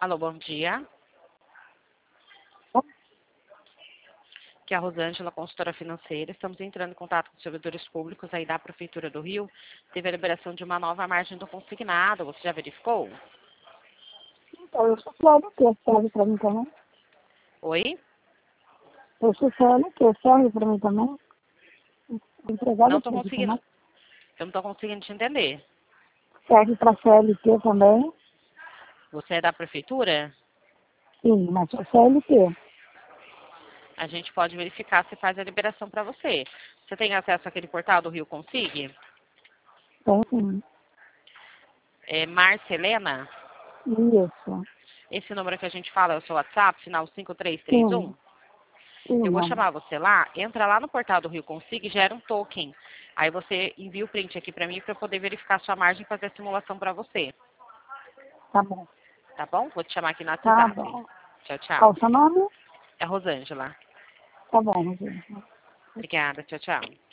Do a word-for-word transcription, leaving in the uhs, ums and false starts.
Alô, bom dia. Aqui é a Rosângela, consultora financeira. Estamos entrando em contato com os servidores públicos aí da Prefeitura do Rio. Teve a liberação de uma nova margem do consignado. Você já verificou? Então, eu sou C L T, serve para mim também? Oi? Eu sou C L T, serve para mim também? Empregada Não estou pública, conseguindo. né? Eu não estou conseguindo te entender. Serve para C L T também? Você é da Prefeitura? Sim, mas sou C L T. A gente pode verificar se faz a liberação para você. Você tem acesso àquele portal do Rio Consigue? Tem sim. É Marcelena? Isso. Esse número que a gente fala é o seu WhatsApp, final cinco três três um? Sim. Sim, Eu vou mano. chamar você lá, entra lá no portal do Rio Consigo e gera um token. Aí você envia o print aqui para mim para eu poder verificar a sua margem e fazer a simulação para você. Tá bom. Tá bom? Vou te chamar aqui no Tá WhatsApp. bom. Tchau, Qual tchau. o seu nome? É Rosângela. Tá bom, Rosângela. Obrigada. Tchau, tchau.